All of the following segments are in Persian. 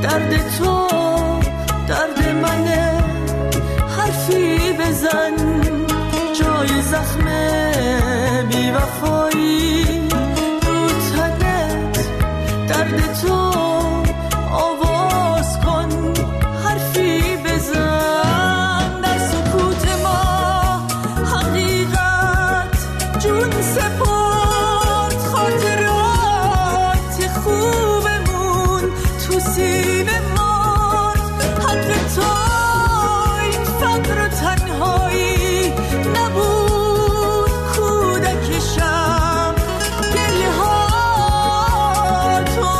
درد تو درد منه، حرفی بزن جای زخم بی وفایی رو تنت، درد تو آواز کن حرفی بزن، در سکوت ما حقیقت جون سپرد، خاطرات خوبمون تو سینه مرد، حق تو این فقر و تنهایی نبود کودکشم، گریه ها تو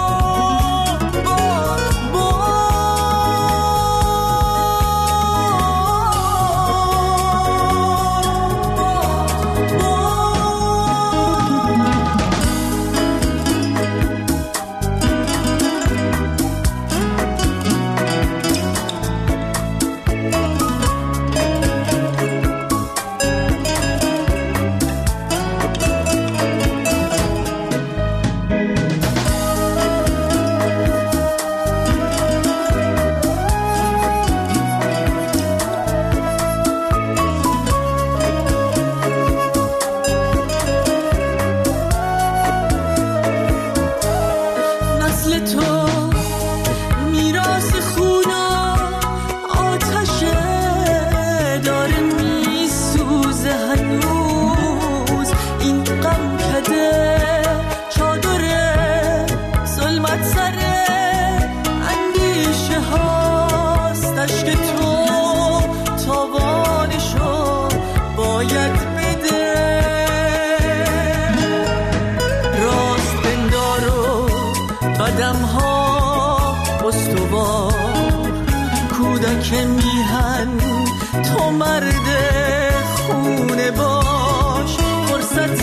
که میهن، تو مرد خونه باش، فرصت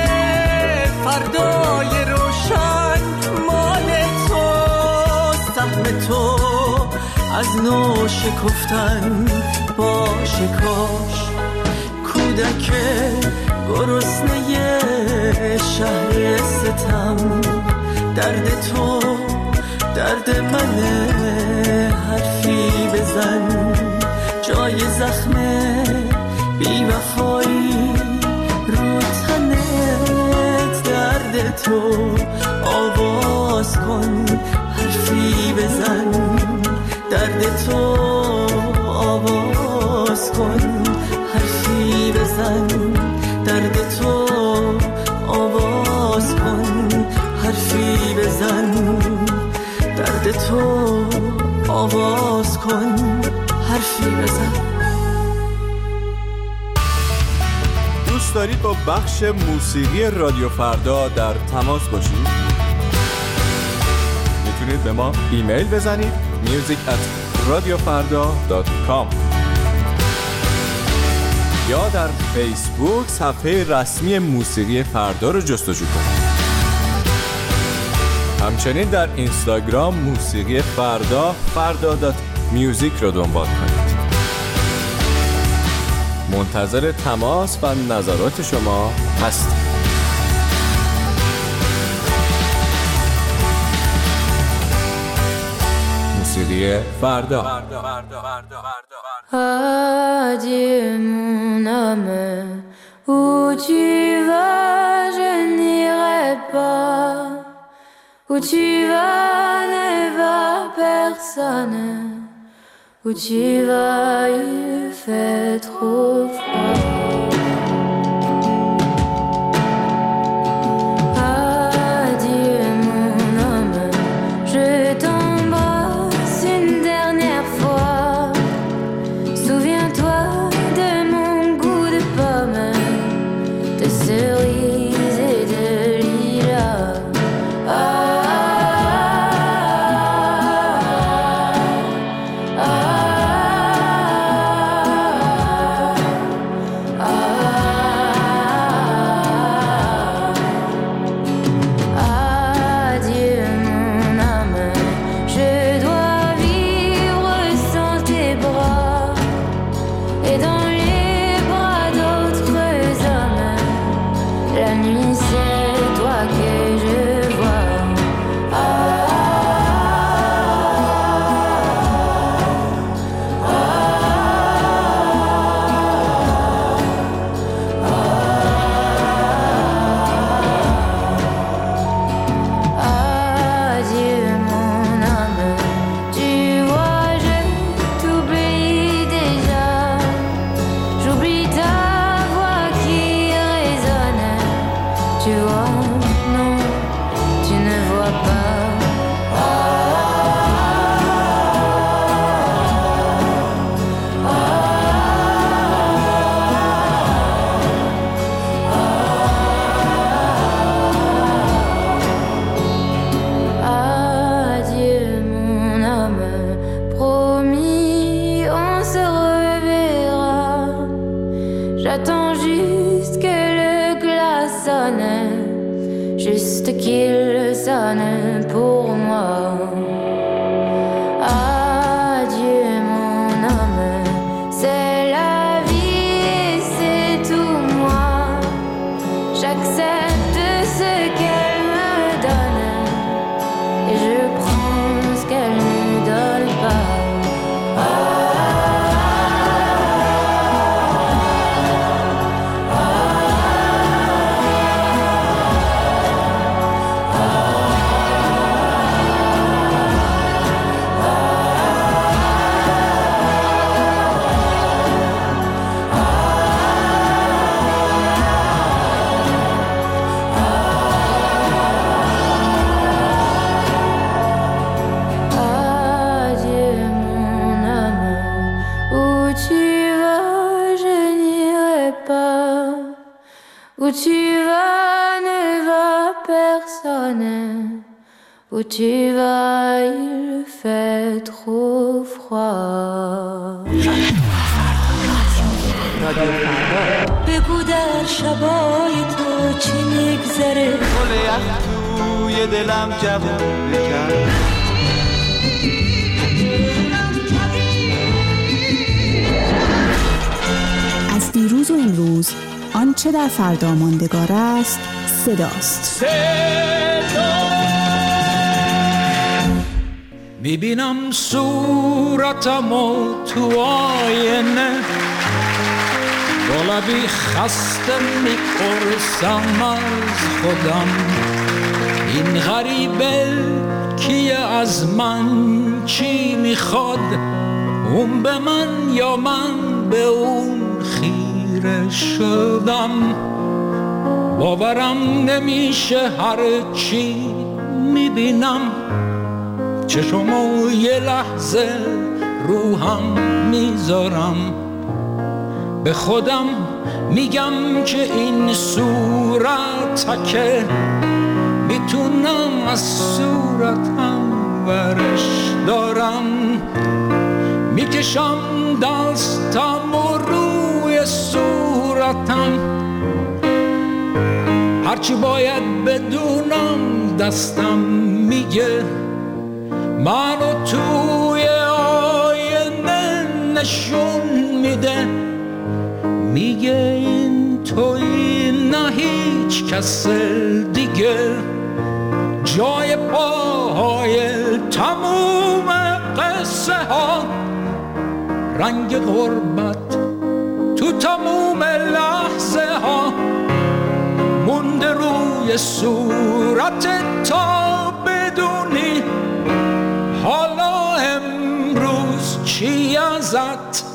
فردای روشن مال تو، سهم تو از نو شکفتن باشه کاش، کودک گرسنه شهر ستم، درد تو درد منه، حرفی بزن جای زخم بی وفایی رو تنت، درد تو آواز کن حرفی بزن، درد تو آواز کن حرفی بزن، درد تو آواز کن حرفی بزن، درد تو آواز کن حرفی بزن. دوست دارید با بخش موسیقی رادیو فردا در تماس باشید؟ میتونید به ما ایمیل بزنید music@radiofarda.com یا در فیسبوک صفحه رسمی موسیقی فردا رو جستجو کنید. همچنین در اینستاگرام موسیقی فردا.music رو دنبال کنید. منتظر تماس و نظرات شما هستیم. موسیقی فردا. Adieu mon âme, où tu vas je n'irai pas, où tu vas ne va personne, où tu vas il fait trop froid. Où tu vas, il fait trop froid. بگو در شبای تو چی میگذره گل یخ توی دلم جوون بکن از دیروز و امروز آنچه در فردا ماندگار است صداست. میبینم صورتمو تو آینه با لبی خسته میپرسم از خودم این غریبه کیه از من چی میخواد اون به من یا من به اون خیره شدم باورم نمیشه هر چی میبینم چشمو یه لحظه روحم میذارم به خودم میگم که این صورتکه میتونم از صورتم ورش دارم میکشم دستم و روی صورتم هرچی باید بدونم دستم میگه منو توی آینه نشون میده میگه این توی نه هیچ کس دیگه جای پاهای تموم قصه ها رنگ غربت تو تموم لحظه ها مونده روی صورت تا بدونی حالا امروز چی ازت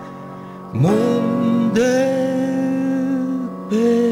مونده به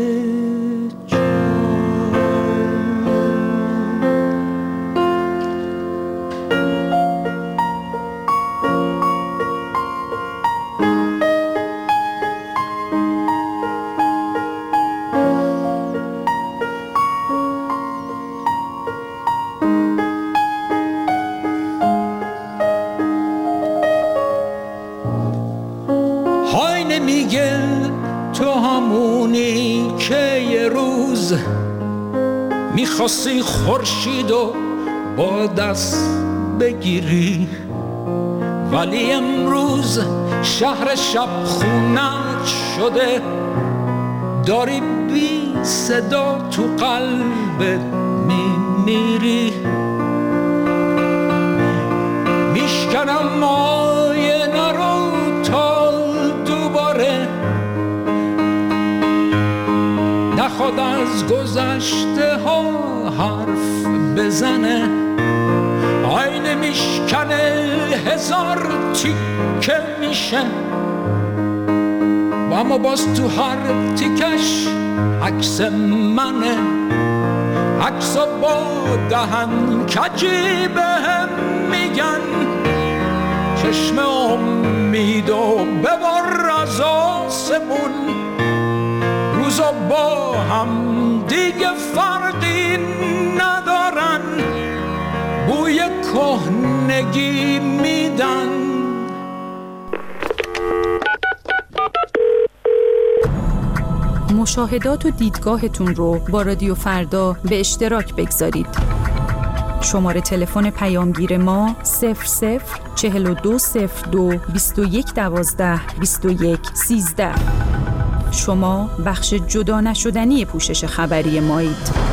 میگه تو همونی که یه روز میخواستی خورشید و با دست بگیری ولی امروز شهر شب خونت شده داری بی صدا تو قلبت میمیری میشکنم آینه رو تا دوباره نخواد از گذشته ها حرف بزنه آینه میشکنه هزار تیکه میشه و اما باز تو هر تیکش عکس منه عکسا با دهن کجی بهم میگن چشم امید و ببر از آسمون روزا با هم دیگه فرقی ندارن بوی کهنگی میدن مشاهدات و دیدگاهتون رو با رادیو فردا به اشتراک بگذارید. شماره تلفن پیامگیر ما 004202 2112 2113. شما بخش جدا نشدنی پوشش خبری مایید.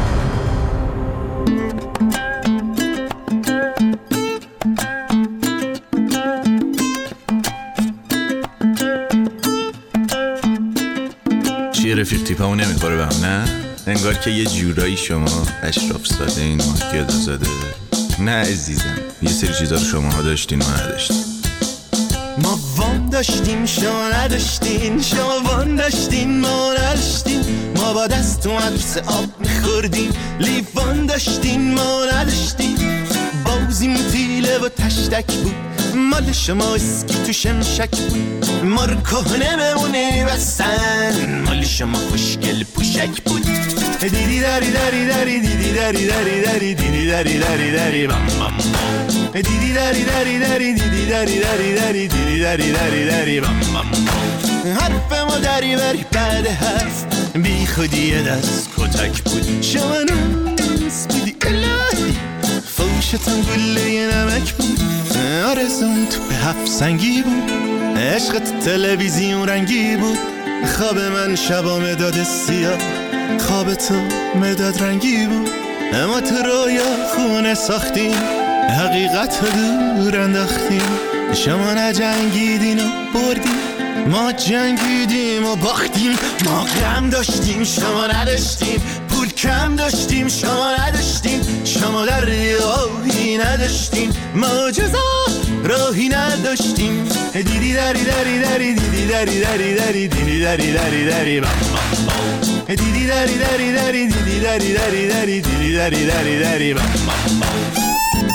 چیه رفیق تیپمون نمیخوره به هم نه؟ انگار که یه جورایی شما اشراف ساده این ماهدی زاده. نه عزیزم یه سری چیزا رو شماها داشتین ما نداشتین. ما وان داشتیم شما نداشتین شما وان داشتین ما نداشتین ما با دست تو مدرسه آب میخوردیم لیوان داشتین ما نداشتین بازیم تیله و تشتک بود مال شما اسکی تو شمشک بود ما رو کهنه بمونه بستن مال شما خوشگل پوشک بود دیدی دری دری دری دیدی دری دری دری دیدی دری دری دری بام بام دیدی دری دری دری دیدی دری دری دری دیدی دری دری دری بام بام حرف ما دری بری بعد حرف بی خودی دست کتک بود شما نوز بودی الهی فوشتم گله نمک بود آرزون تو به هفت سنگی بود عشقت تلویزیون رنگی بود خواب من شبا مداد سیاه خواب تو مداد رنگی بود اما تو رویا خونه ساختیم حقیقت رو دور انداختیم شما نجنگیدین و بردیم ما جنگیدیم و باختیم ما غم داشتیم شما نداشتیم پول کم داشتیم شما نداشتیم شما در راهی نداشتیم معجزه راهی نداشتیم دیدی دری دری دری دیدی دری دری دری دیدی دری دری دری بام بام دیدی دری دری دری دیدی دری دری دری دیدی دری دری دری بام بام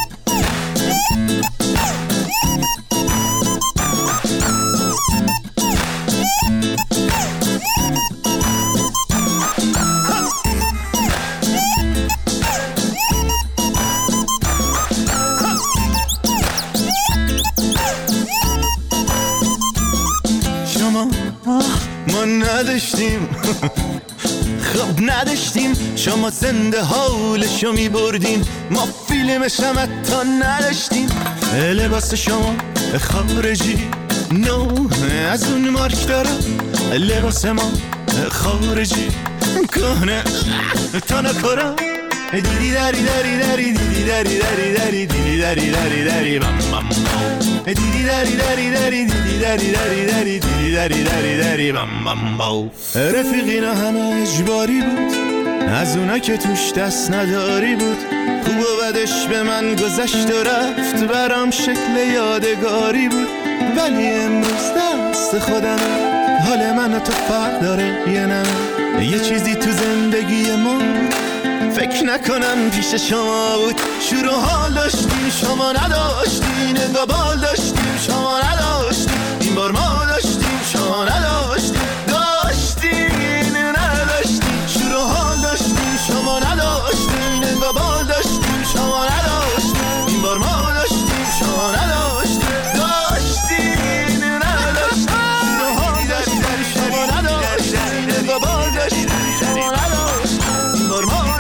ما نداشتیم خب نداشتیم شما زنده حالشو می بردین ما فیلمش هم حتی نداشتیم لباس شما خارجی نو از اون مارک داره لباس ما خارجی کهنه تا نکره دیدی دری دری دری دیدی دری دری دری دیدی دری دری دری بام بام دیدی دری دری دری دیدی دری دری دری دیدی دری دری دری بام بام بام رفیقینا همه اجباری بود از اونا که توش دست نداری بود خوب و بدش به من گذشت و رفت برام شکل یادگاری بود ولی امروز دست خودمه حال من و تو فرق داره یه نمه یه چیزی تو زندگی ما فکر نکنم پیش شما بود شروع حال داشتیم شما نداشتین انگار بال داشتیم شما نداشتین این بار ما داشتیم شما نداشتین داشتین نداشتین شروع حال داشتیم شما نداشتین انگار بال داشتیم شما نداشتین این بار ما داشتیم شما نداشتین داشتین نداشتین شروع حال داشتیم شما نداشتین انگار بال داشتیم شما نداشتین این بار ما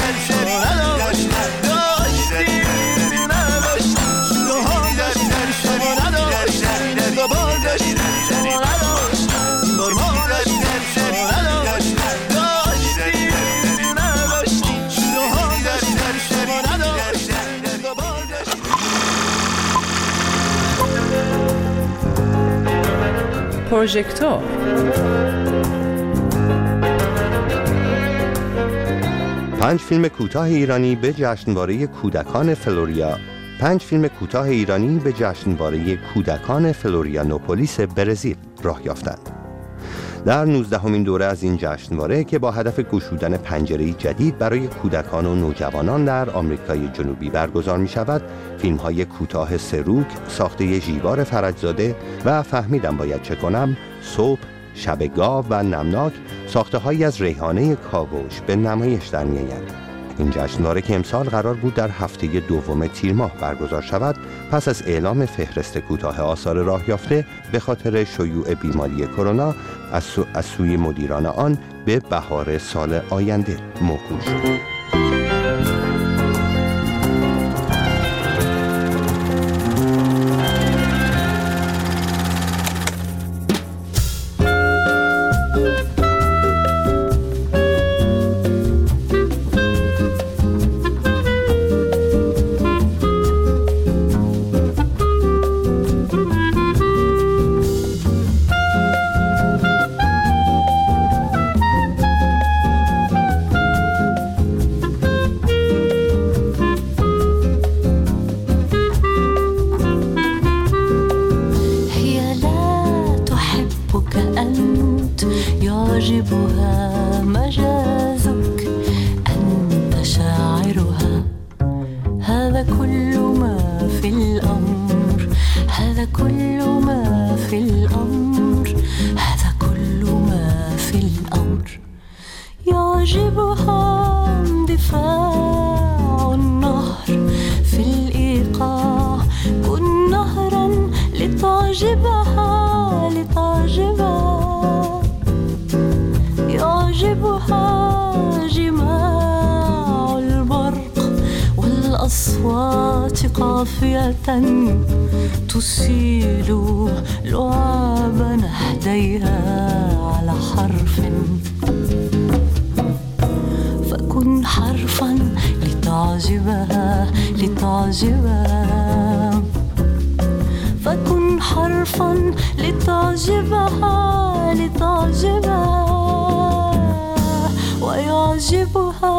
پروژکتور 5 فیلم کوتاه ایرانی به جشنواره کودکان فلوریا 5 فیلم کوتاه ایرانی به جشنواره کودکان فلوریانوپولیس برزیل راه یافتند. در 19مین دوره از این جشنواره که با هدف گشودن پنجره‌ای جدید برای کودکان و نوجوانان در آمریکای جنوبی برگزار می شود، فیلم‌های کوتاه سروک ساخته ژیبار فرجزاده و فهمیدم باید چه کنم، صبح، شب گاو و نمناک ساخته‌هایی از ریحانه کاوش به نمایش در می‌آیند. این جشنواره که امسال قرار بود در هفته دوم تیر ماه برگزار شود، پس از اعلام فهرست کوتاه آثار راه یافته به خاطر شیوع بیماری کرونا از سوی مدیران آن به بهار سال آینده موکول شد. يعجبها لتعجبها يعجبها جماع البرق والأصوات قافية تسيل لعاب نهديها على حرف فكن حرفا لتعجبها لتعجبها فكن حرفا لتعجبها لتعجبها ويعجبها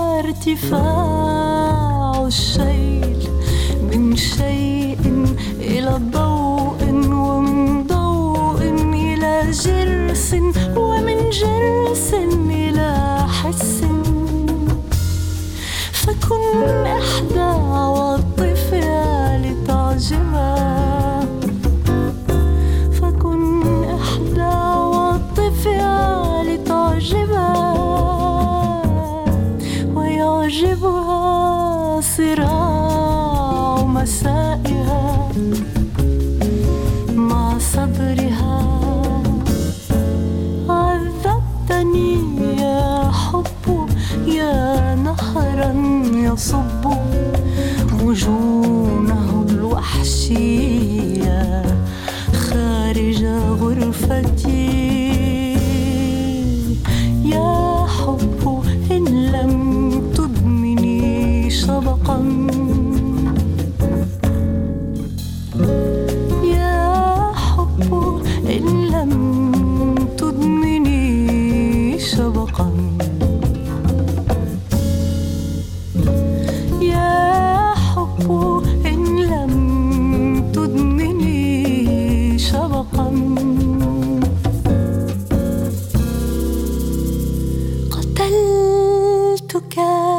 ارتفاع الشيل من شيء إلى ضوء ومن ضوء إلى جرس ومن جرس إلى حس فكن إحدى عواطفها لتعجبها فكن إحدى عواطفها لتعجبها ويعجبها صراع مسائها مع صدرها عذبتني يا حب يا نهرا يصب مجونه الوحشية خارج غرفتي يا حب إن لم تدمني شبقا يا حب إن لم تدمني شبقا يا حب إن لم تدمني شبقا قتلتك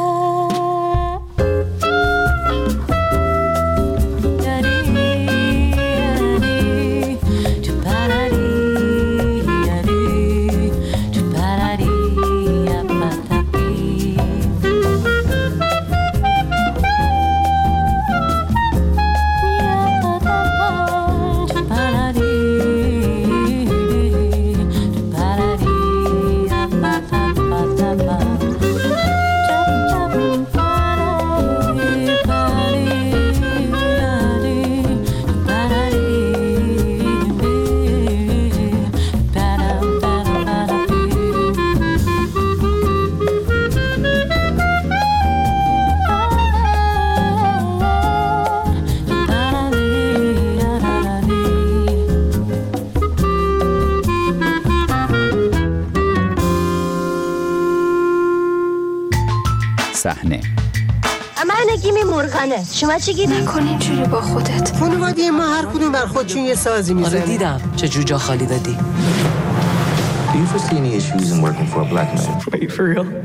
صحنه من نگیم مرغنه. شما چی گیدی؟ نکن اینجوری با خودت. خانواده ما هر کدوم بر خودشون یه سازی میزنه. آره دیدم چه جوجا خالی دادی. Do you foresee any issues in working for a black man? Are you for real?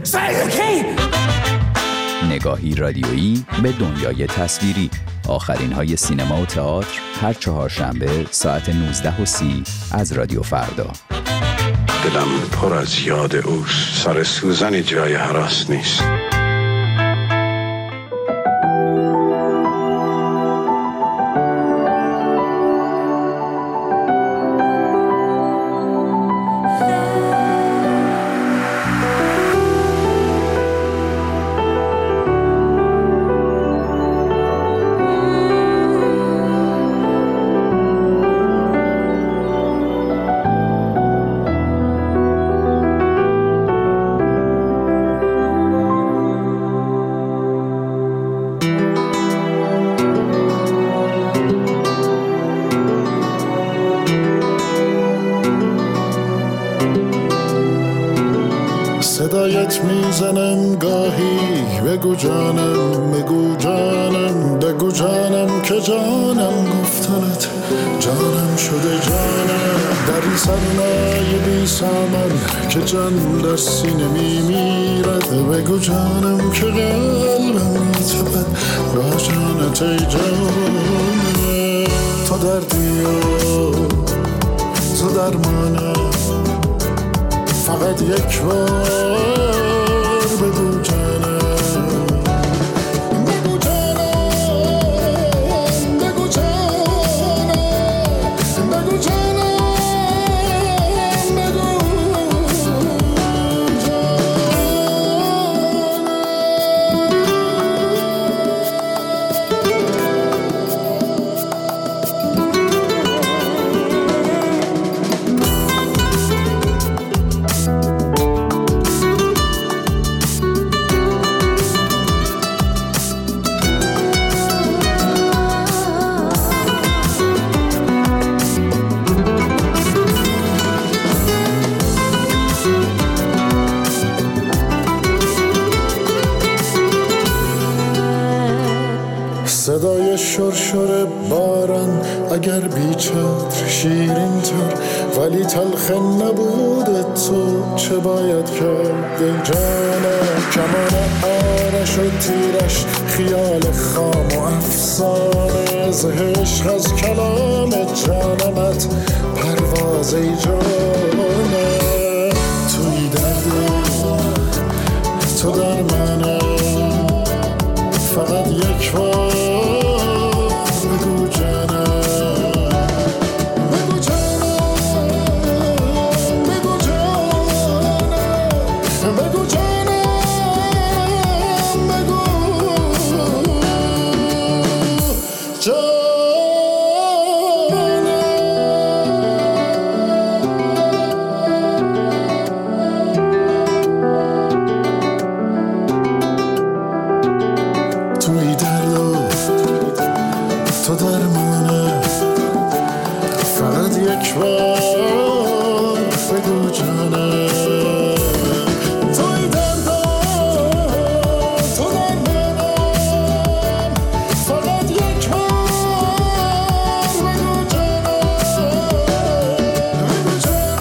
نگاهی رادیویی به دنیای تصویری. آخرین های سینما و تئاتر هر چهارشنبه ساعت 19:30 از رادیو فردا. دلم پر از یاد اوست. سر سوزن جای هراس نیست. صدایت میزنم گاهی بگو جانم بگو جانم بگو جانم که جانم گفتنت جانم شده جانم در این سرمایه بی سامن که جان در سینه میمیرد بگو جانم که قلبم میتپد با جانت ای جانم تو دردی و تو درمانم فقط یک بار بگو جانم بگو جانم بگو جانم شرشر باران اگر بیچتر شیرین تر، ولی تلخ نبود تو چه باید کرد ای جانم؟ کمان آرش و تیرش خیال خام و افسانه، زهش از کلام جانمت پرواز ای جانه. توی درد تو در منه، فقط یک بار بگو جانم، بگو جانم، بگو جانم، بگو جانم، بگو جانم. توی درد تو درمانه، فقط یک بار بگو جانم. توی درد تو درمانه، فقط یک بار بگو جانم، بگو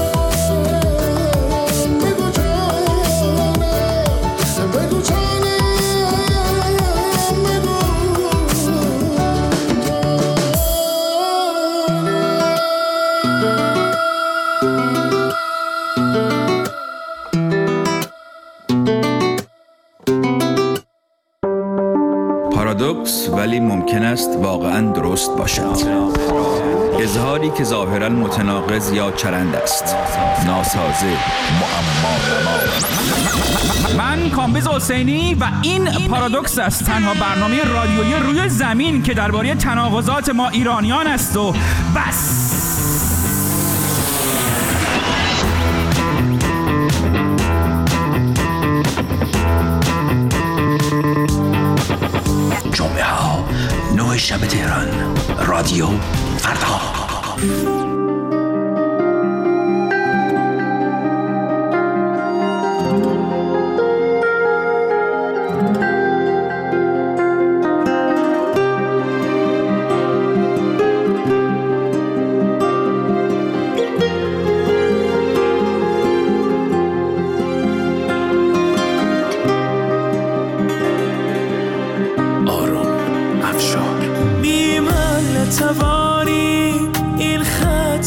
جانم، بگو جانم، بگو جانم. پارادوکس ولی ممکن است واقعاً درست باشد. اظهاری که ظاهراً متناقض یا چرند است، ناسازه، معما. من کامبیز حسینی و این پارادوکس است، تنها برنامه رادیویی روی زمین که درباره تناقضات ما ایرانیان است و بس. جمعه ها 9 شب تهران، رادیو فردا. توانی این خط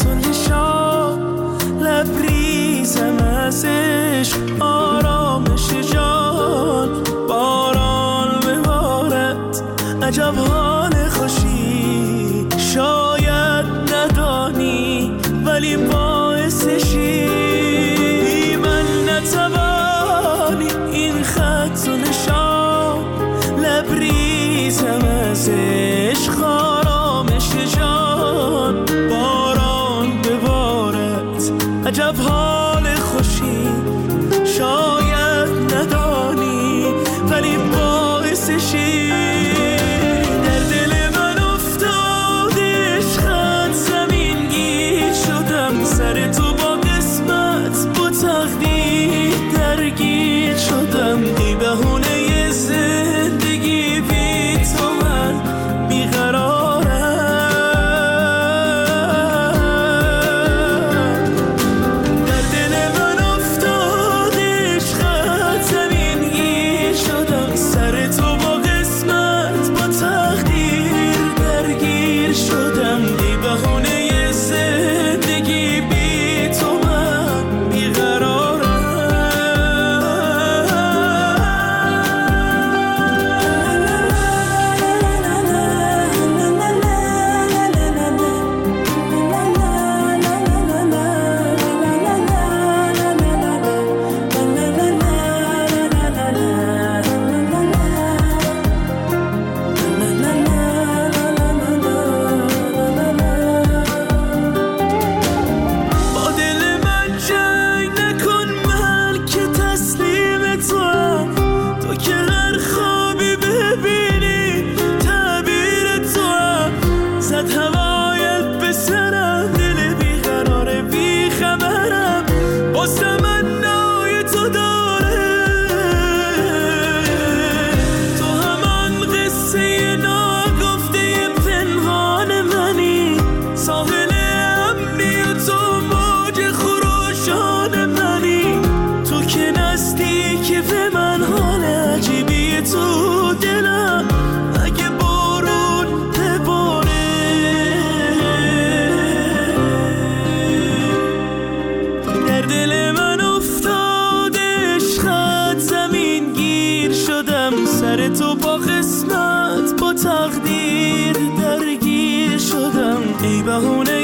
شدم ای بهونه